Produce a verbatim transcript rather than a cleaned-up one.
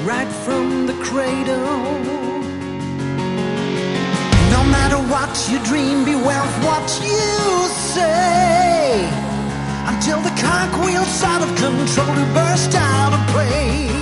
right from the cradle. No matter what you dream, beware of what you say, until the cartwheel's out of control to burst out of play.